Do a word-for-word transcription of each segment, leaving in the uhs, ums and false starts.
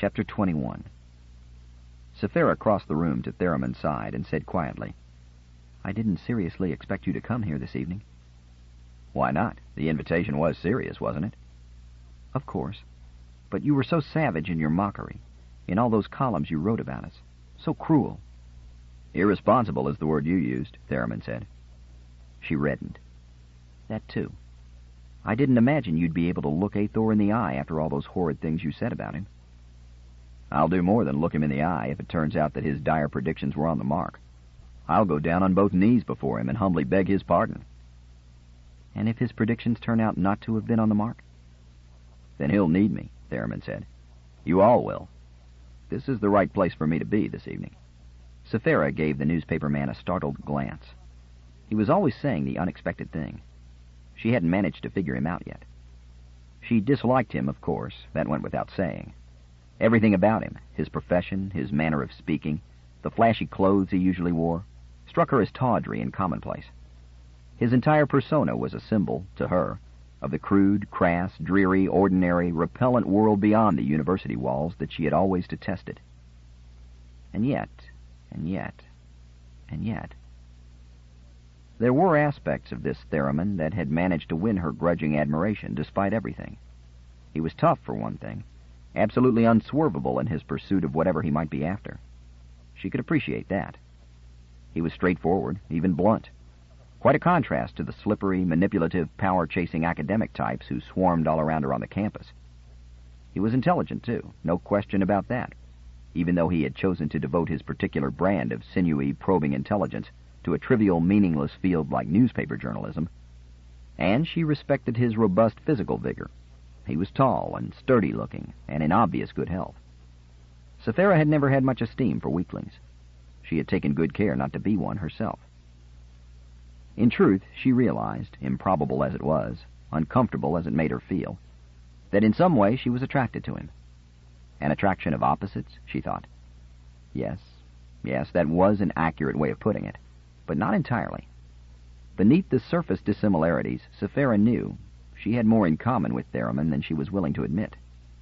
Chapter twenty-one. Sephira crossed the room to Theremin's side and said quietly, "I didn't seriously expect you to come here this evening." "Why not? The invitation was serious, wasn't it?" "Of course. But you were so savage in your mockery, in all those columns you wrote about us. So cruel." "Irresponsible is the word you used," Theremin said. She reddened. "That too. I didn't imagine you'd be able to look Athor in the eye after all those horrid things you said about him." "I'll do more than look him in the eye if it turns out that his dire predictions were on the mark. I'll go down on both knees before him and humbly beg his pardon." "And if his predictions turn out not to have been on the mark?" "Then he'll need me," Theremin said. "You all will. This is the right place for me to be this evening." Sephira gave the newspaper man a startled glance. He was always saying the unexpected thing. She hadn't managed to figure him out yet. She disliked him, of course. That went without saying. Everything about him, his profession, his manner of speaking, the flashy clothes he usually wore, struck her as tawdry and commonplace. His entire persona was a symbol, to her, of the crude, crass, dreary, ordinary, repellent world beyond the university walls that she had always detested. And yet, and yet, and yet... There were aspects of this Theremin that had managed to win her grudging admiration despite everything. He was tough, for one thing, absolutely unswervable in his pursuit of whatever he might be after. She could appreciate that. He was straightforward, even blunt. Quite a contrast to the slippery, manipulative, power-chasing academic types who swarmed all around her on the campus. He was intelligent, too, no question about that, even though he had chosen to devote his particular brand of sinewy, probing intelligence to a trivial, meaningless field like newspaper journalism. And she respected his robust physical vigor. He was tall and sturdy-looking, and in obvious good health. Sephira had never had much esteem for weaklings. She had taken good care not to be one herself. In truth, she realized, improbable as it was, uncomfortable as it made her feel, that in some way she was attracted to him. An attraction of opposites, she thought. Yes, yes, that was an accurate way of putting it, but not entirely. Beneath the surface dissimilarities, Sephira knew she had more in common with Theremin than she was willing to admit.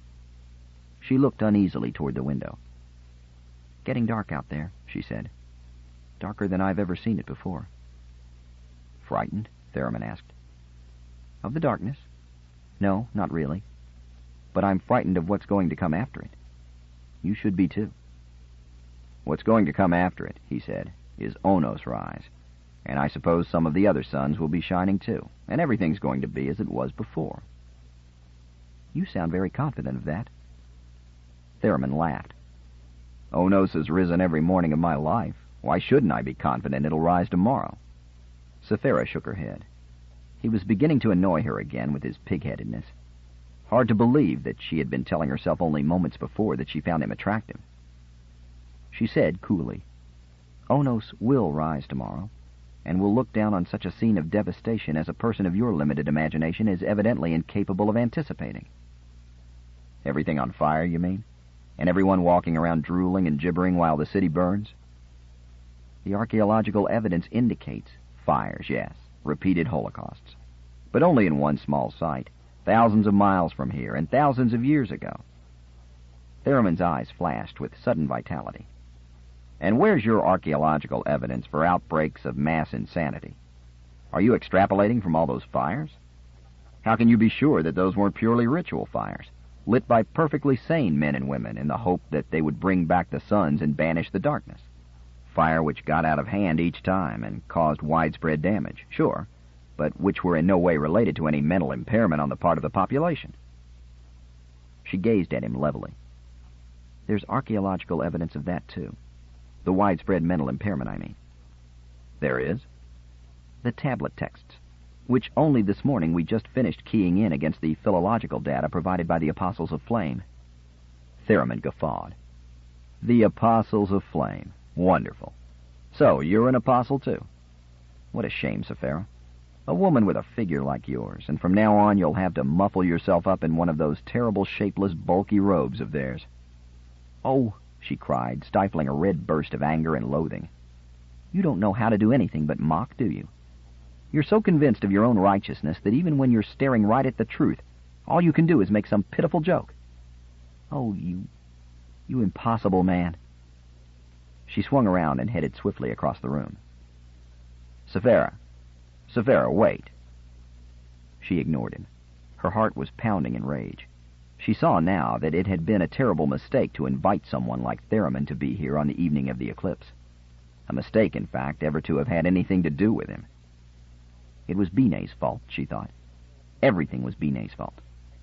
She looked uneasily toward the window. "Getting dark out there," she said. "Darker than I've ever seen it before." "Frightened?" Theremin asked. "Of the darkness? No, not really. But I'm frightened of what's going to come after it. You should be, too." "What's going to come after it," he said, "is Onos rise. And I suppose some of the other suns will be shining, too, and everything's going to be as it was before." "You sound very confident of that." Theremin laughed. "Onos has risen every morning of my life. Why shouldn't I be confident it'll rise tomorrow?" Sephira shook her head. He was beginning to annoy her again with his pig-headedness. Hard to believe that she had been telling herself only moments before that she found him attractive. She said coolly, "Onos will rise tomorrow, and will look down on such a scene of devastation as a person of your limited imagination is evidently incapable of anticipating." "Everything on fire, you mean? And everyone walking around drooling and gibbering while the city burns?" "The archaeological evidence indicates fires, yes, repeated holocausts. But only in one small site, thousands of miles from here, and thousands of years ago." Theremin's eyes flashed with sudden vitality. "And where's your archaeological evidence for outbreaks of mass insanity? Are you extrapolating from all those fires? How can you be sure that those weren't purely ritual fires, lit by perfectly sane men and women in the hope that they would bring back the suns and banish the darkness? Fire which got out of hand each time and caused widespread damage, sure, but which were in no way related to any mental impairment on the part of the population." She gazed at him levelly. "There's archaeological evidence of that, too. The widespread mental impairment, I mean." "There is?" "The tablet texts, which only this morning we just finished keying in against the philological data provided by the Apostles of Flame." Theremin guffawed. "The Apostles of Flame. Wonderful. So, you're an apostle, too? What a shame, Sephira. A woman with a figure like yours, and from now on you'll have to muffle yourself up in one of those terrible, shapeless, bulky robes of theirs." "Oh," she cried, stifling a red burst of anger and loathing. "You don't know how to do anything but mock, do you? You're so convinced of your own righteousness that even when you're staring right at the truth, all you can do is make some pitiful joke. Oh, you... You impossible man. She swung around and headed swiftly across the room. Sephora. Sephora, wait. She ignored him. Her heart was pounding in rage. She saw now that it had been a terrible mistake to invite someone like Theremin to be here on the evening of the eclipse. A mistake, in fact, ever to have had anything to do with him. It was Binet's fault, she thought. Everything was Binet's fault.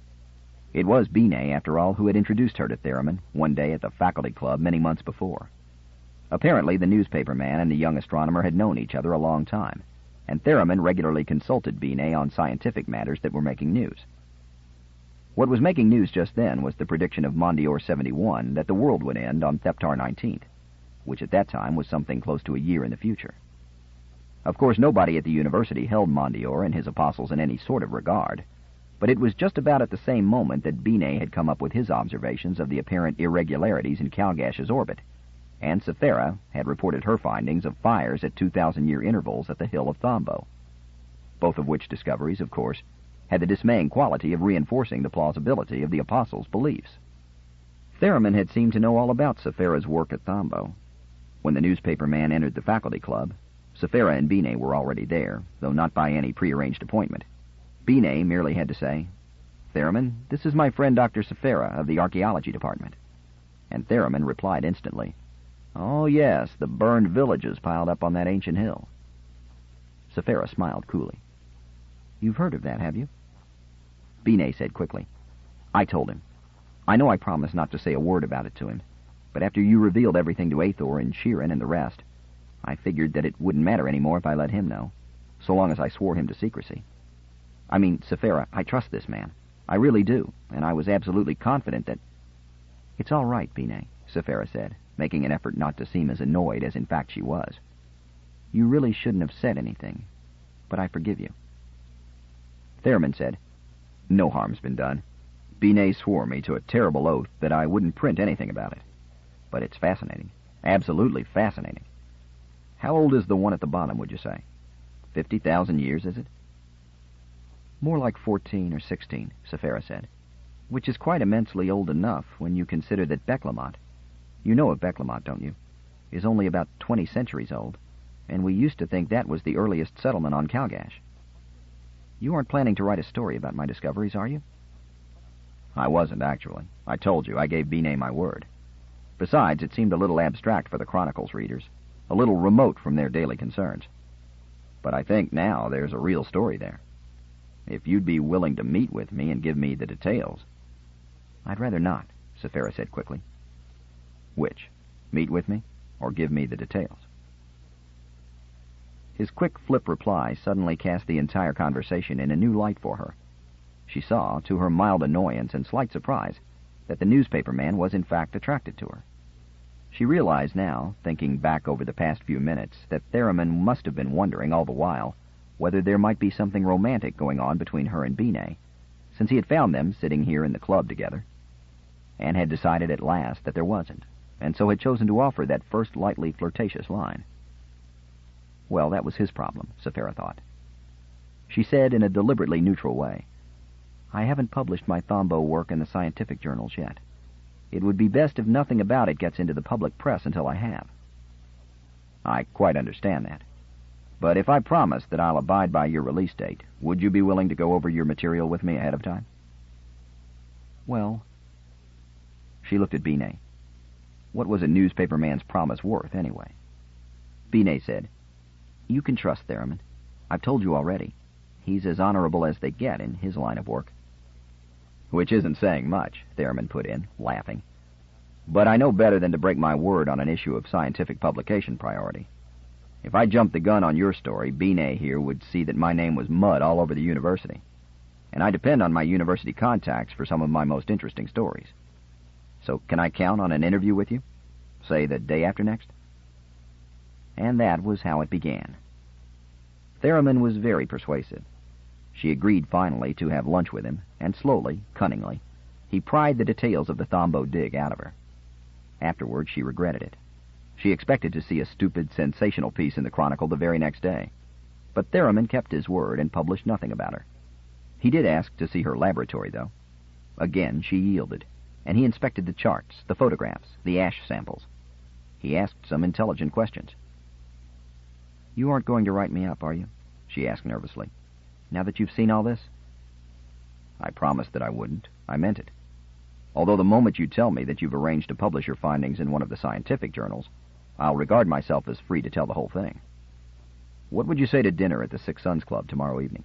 It was Binet, after all, who had introduced her to Theremin one day at the faculty club many months before. Apparently, the newspaper man and the young astronomer had known each other a long time, and Theremin regularly consulted Binet on scientific matters that were making news. What was making news just then was the prediction of Mondior seventy-one that the world would end on Theptar nineteenth, which at that time was something close to a year in the future. Of course, nobody at the university held Mondior and his apostles in any sort of regard, but it was just about at the same moment that Binet had come up with his observations of the apparent irregularities in Calgash's orbit, and Sephora had reported her findings of fires at two thousand year intervals at the hill of Thombo, both of which discoveries, of course, had the dismaying quality of reinforcing the plausibility of the apostles' beliefs. Theremin had seemed to know all about Sephora's work at Thombo. When the newspaper man entered the faculty club, Sephora and Binet were already there, though not by any prearranged appointment. Binet merely had to say, "Theremin, this is my friend Doctor Sephora of the archaeology department." And Theremin replied instantly, "Oh yes, the burned villages piled up on that ancient hill." Sephora smiled coolly. "You've heard of that, have you?" Binet said quickly, "I told him. I know I promised not to say a word about it to him, but after you revealed everything to Athor and Sheeran and the rest, I figured that it wouldn't matter anymore if I let him know, so long as I swore him to secrecy. I mean, Sephora, I trust this man. I really do, and I was absolutely confident that—" "It's all right, Binet," Sephora said, making an effort not to seem as annoyed as in fact she was. "You really shouldn't have said anything, but I forgive you." Theremin said, "No harm's been done. Binet swore me to a terrible oath that I wouldn't print anything about it. But it's fascinating. Absolutely fascinating. How old is the one at the bottom, would you say? Fifty thousand years, is it?" "More like fourteen or sixteen," Sephora said, "which is quite immensely old enough when you consider that Beklemot, you know of Beklemot, don't you, is only about twenty centuries old, and we used to think that was the earliest settlement on Calgash. You aren't planning to write a story about my discoveries, are you?" "I wasn't, actually. I told you, I gave Binet my word. Besides, it seemed a little abstract for the Chronicles readers, a little remote from their daily concerns. But I think now there's a real story there. If you'd be willing to meet with me and give me the details—" "I'd rather not," Sephora said quickly. "Which? Meet with me, or give me the details?" His quick flip reply suddenly cast the entire conversation in a new light for her. She saw, to her mild annoyance and slight surprise, that the newspaper man was in fact attracted to her. She realized now, thinking back over the past few minutes, that Theremin must have been wondering all the while whether there might be something romantic going on between her and Binet, since he had found them sitting here in the club together, and had decided at last that there wasn't, and so had chosen to offer that first lightly flirtatious line. Well, that was his problem, Sephora thought. She said in a deliberately neutral way, "I haven't published my Thombo work in the scientific journals yet. It would be best if nothing about it gets into the public press until I have." "I quite understand that. But if I promise that I'll abide by your release date, would you be willing to go over your material with me ahead of time?" "Well—" She looked at Binet. What was a newspaper man's promise worth, anyway? Binet said, "You can trust Theremin. I've told you already. He's as honorable as they get in his line of work." "Which isn't saying much," Theremin put in, laughing. "But I know better than to break my word on an issue of scientific publication priority. If I jumped the gun on your story, Binet here would see that my name was mud all over the university. And I depend on my university contacts for some of my most interesting stories. So can I count on an interview with you? Say the day after next?" And that was how it began. Theremin was very persuasive. She agreed finally to have lunch with him, and slowly, cunningly, he pried the details of the Thombo dig out of her. Afterward, she regretted it. She expected to see a stupid, sensational piece in the Chronicle the very next day. But Theremin kept his word and published nothing about her. He did ask to see her laboratory, though. Again she yielded, and he inspected the charts, the photographs, the ash samples. He asked some intelligent questions. "You aren't going to write me up, are you?" she asked nervously. "Now that you've seen all this?" I promised that I wouldn't. I meant it. Although the moment you tell me that you've arranged to publish your findings in one of the scientific journals, I'll regard myself as free to tell the whole thing. What would you say to dinner at the Six Sons Club tomorrow evening?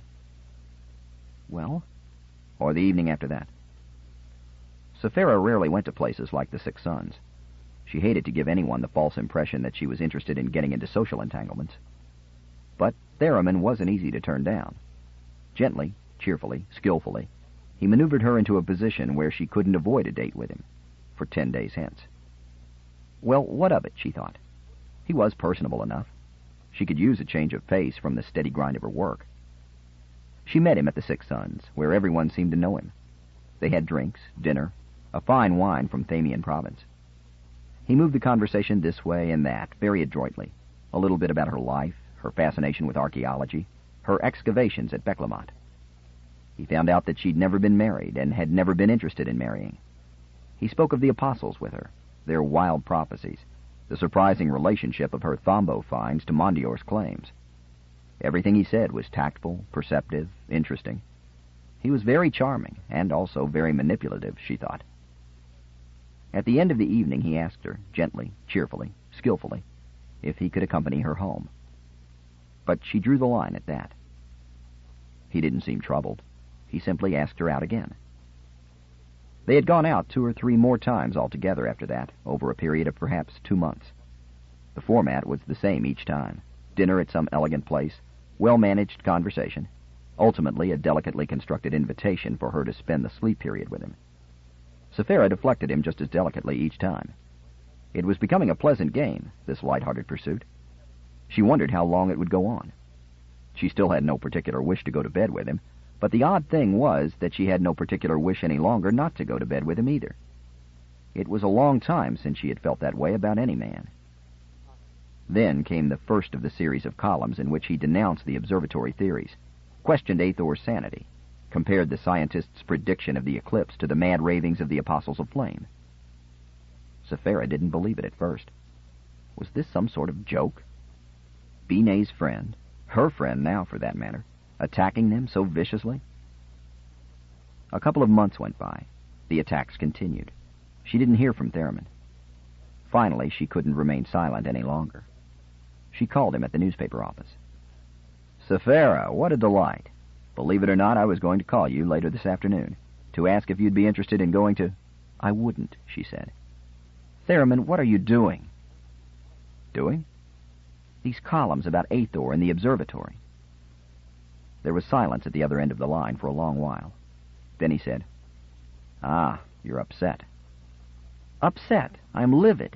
Well? Or the evening after that? Sapphira rarely went to places like the Six Sons. She hated to give anyone the false impression that she was interested in getting into social entanglements. But Theremin wasn't easy to turn down. Gently, cheerfully, skillfully, he maneuvered her into a position where she couldn't avoid a date with him, for ten days hence. Well, what of it, she thought. He was personable enough. She could use a change of pace from the steady grind of her work. She met him at the Six Sons, where everyone seemed to know him. They had drinks, dinner, a fine wine from Thamian province. He moved the conversation this way and that, very adroitly. A little bit about her life, her fascination with archaeology, her excavations at Beklemot. He found out that she'd never been married and had never been interested in marrying. He spoke of the apostles with her, their wild prophecies, the surprising relationship of her Thombo finds to Mondior's claims. Everything he said was tactful, perceptive, interesting. He was very charming, and also very manipulative, she thought. At the end of the evening he asked her, gently, cheerfully, skillfully, if he could accompany her home. But she drew the line at that. He didn't seem troubled. He simply asked her out again. They had gone out two or three more times altogether after that, over a period of perhaps two months. The format was the same each time. Dinner at some elegant place, well-managed conversation, ultimately a delicately constructed invitation for her to spend the sleep period with him. Sapphira deflected him just as delicately each time. It was becoming a pleasant game, this light-hearted pursuit. She wondered how long it would go on. She still had no particular wish to go to bed with him, but the odd thing was that she had no particular wish any longer not to go to bed with him either. It was a long time since she had felt that way about any man. Then came the first of the series of columns in which he denounced the observatory theories, questioned Aethor's sanity, compared the scientists' prediction of the eclipse to the mad ravings of the Apostles of Flame. Sapphira didn't believe it at first. Was this some sort of joke? Binet's friend, her friend now for that matter, attacking them so viciously? A couple of months went by. The attacks continued. She didn't hear from Theremin. Finally, she couldn't remain silent any longer. She called him at the newspaper office. "Sapphira, what a delight. Believe it or not, I was going to call you later this afternoon, to ask if you'd be interested in going to—" "I wouldn't," she said. "Theremin, what are you doing?" "Doing?" "These columns about Aethor and the observatory." There was silence at the other end of the line for a long while. Then he said, "Ah, you're upset." "Upset? I'm livid."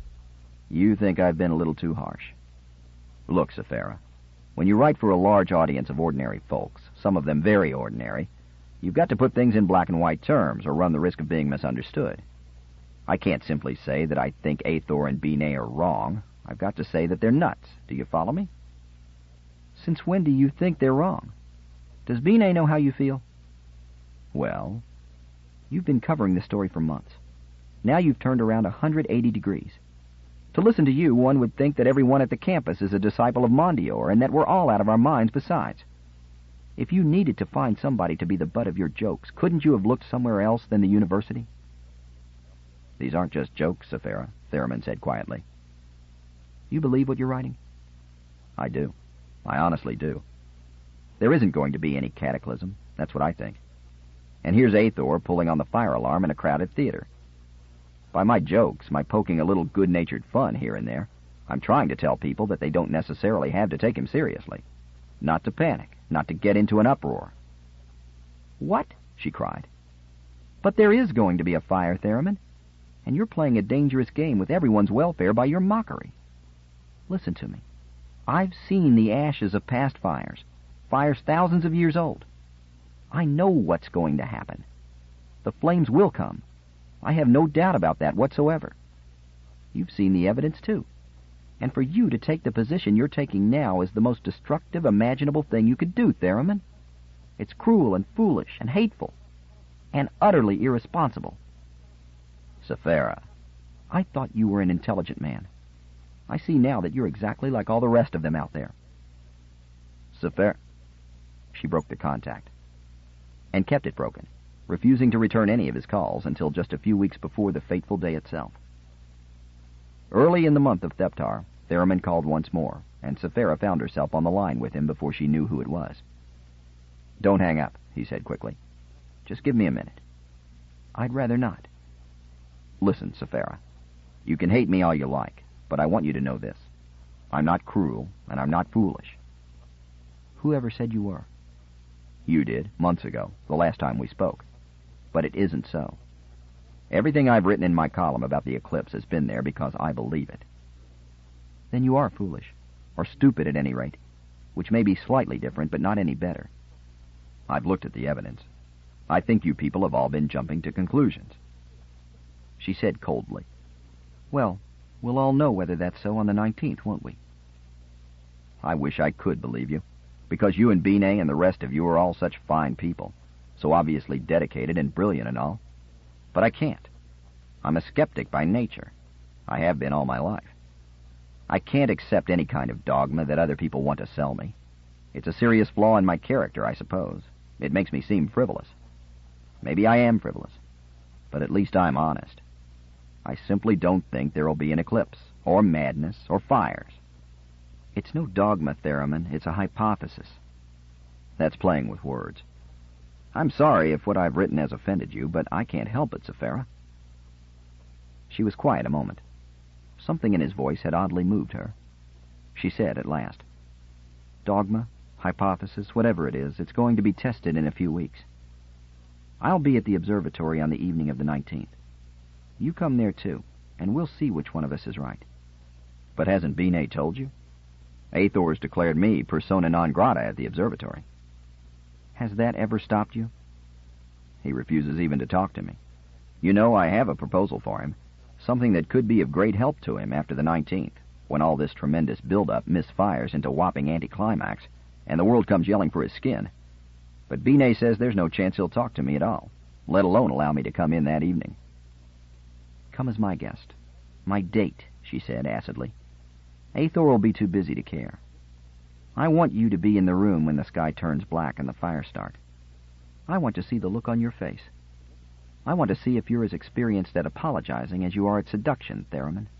"You think I've been a little too harsh. Look, Sapphira, when you write for a large audience of ordinary folks, some of them very ordinary, you've got to put things in black and white terms or run the risk of being misunderstood. I can't simply say that I think Aethor and Binet are wrong. I've got to say that they're nuts. Do you follow me?" "Since when do you think they're wrong? Does Binet know how you feel?" "Well?" "You've been covering this story for months. Now you've turned around one hundred eighty degrees. To listen to you, one would think that everyone at the campus is a disciple of Mondior, and that we're all out of our minds besides. If you needed to find somebody to be the butt of your jokes, couldn't you have looked somewhere else than the university?" "These aren't just jokes, Sapphira," Theremin said quietly. "You believe what you're writing?" "I do. I honestly do. There isn't going to be any cataclysm. That's what I think. And here's Aethor pulling on the fire alarm in a crowded theater. By my jokes, my poking a little good-natured fun here and there, I'm trying to tell people that they don't necessarily have to take him seriously. Not to panic, not to get into an uproar." "What?" she cried. "But there is going to be a fire, Theremin, and you're playing a dangerous game with everyone's welfare by your mockery. Listen to me. I've seen the ashes of past fires, fires thousands of years old. I know what's going to happen. The flames will come. I have no doubt about that whatsoever. You've seen the evidence, too. And for you to take the position you're taking now is the most destructive, imaginable thing you could do, Theremin. It's cruel and foolish and hateful and utterly irresponsible. Sephira. I thought you were an intelligent man. I see now that you're exactly like all the rest of them out there. Sephira. She broke the contact. And kept it broken, refusing to return any of his calls until just a few weeks before the fateful day itself. Early in the month of Theptar, Theremin called once more, and Sephira found herself on the line with him before she knew who it was. "Don't hang up," he said quickly. "Just give me a minute." "I'd rather not." "Listen, Sephira, you can hate me all you like, but I want you to know this. I'm not cruel, and I'm not foolish." "Whoever said you were?" "You did, months ago, the last time we spoke. But it isn't so. Everything I've written in my column about the eclipse has been there because I believe it." "Then you are foolish, or stupid at any rate, which may be slightly different, but not any better." "I've looked at the evidence. I think you people have all been jumping to conclusions." She said coldly, "Well, we'll all know whether that's so on the nineteenth, won't we?" "I wish I could believe you, because you and Binet and the rest of you are all such fine people, so obviously dedicated and brilliant and all. But I can't. I'm a skeptic by nature. I have been all my life. I can't accept any kind of dogma that other people want to sell me. It's a serious flaw in my character, I suppose. It makes me seem frivolous. Maybe I am frivolous, but at least I'm honest. I simply don't think there'll be an eclipse, or madness, or fires." "It's no dogma, Theremin. It's a hypothesis." "That's playing with words. I'm sorry if what I've written has offended you, but I can't help it, Sephira." She was quiet a moment. Something in his voice had oddly moved her. She said at last, "Dogma, hypothesis, whatever it is, it's going to be tested in a few weeks. I'll be at the observatory on the evening of the nineteenth. You come there too, and we'll see which one of us is right." "But hasn't Binet told you? Athor's declared me persona non grata at the observatory." "Has that ever stopped you?" "He refuses even to talk to me. You know, I have a proposal for him, something that could be of great help to him after the nineteenth, when all this tremendous build-up misfires into whopping anticlimax, and the world comes yelling for his skin. But Binet says there's no chance he'll talk to me at all, let alone allow me to come in that evening." "Come as my guest. My date," she said acidly. "Athor will be too busy to care. I want you to be in the room when the sky turns black and the fires start. I want to see the look on your face. I want to see if you're as experienced at apologizing as you are at seduction, Theremin."